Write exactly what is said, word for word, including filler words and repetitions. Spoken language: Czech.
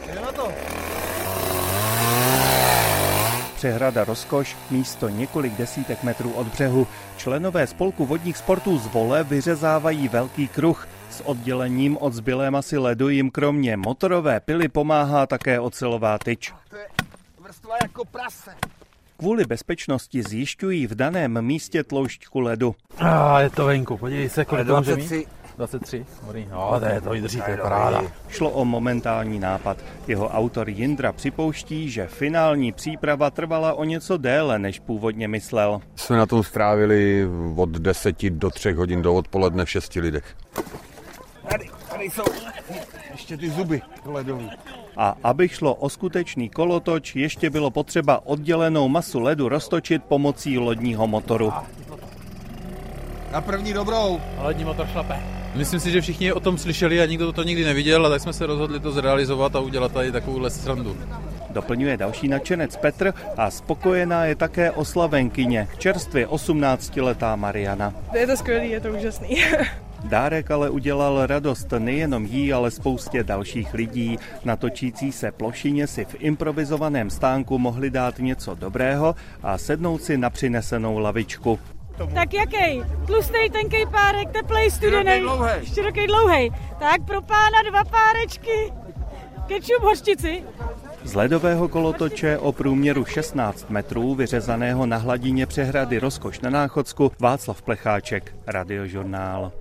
Je na to. Přehrada Rozkoš, místo několik desítek metrů od břehu. Členové spolku vodních sportů z Vole vyřezávají velký kruh. S oddělením od zbylé masy ledu jim kromě motorové pily pomáhá také ocelová tyč. To je vrstva jako prase. Kvůli bezpečnosti zjišťují v daném místě tloušťku ledu. A je to venku, podívej se, kolik dvacet tři. dvacet tři, dobrý. No, to je to vydrží, to je paráda. Šlo o momentální nápad. Jeho autor Jindra připouští, že finální příprava trvala o něco déle, než původně myslel. Jsme na tom strávili od deseti do třech hodin do odpoledne v šesti lidech. Tady, tady jsou ještě ty zuby ledový. A aby šlo o skutečný kolotoč, ještě bylo potřeba oddělenou masu ledu roztočit pomocí lodního motoru. Na první dobrou. Lední motor šlape. Myslím si, že všichni o tom slyšeli a nikdo to nikdy neviděl, a tak jsme se rozhodli to zrealizovat a udělat tady takovouhle srandu. Doplňuje další nadšenec Petr a spokojená je také oslavenkyně, čerstvě osmnáctiletá Mariana. Je to skvělý, je to úžasný. Dárek ale udělal radost nejenom jí, ale spoustě dalších lidí. Na točící se plošině si v improvizovaném stánku mohli dát něco dobrého a sednout si na přinesenou lavičku. Tak jaký? Tlustej, tenkej párek, teplej, studenej, široký, dlouhej. Tak pro pána dva párečky. Kečup, hořčici. Z ledového kolotoče o průměru šestnáct metrů, vyřezaného na hladině přehrady Rozkoš na Náchodsku, Václav Plecháček, Radiožurnál.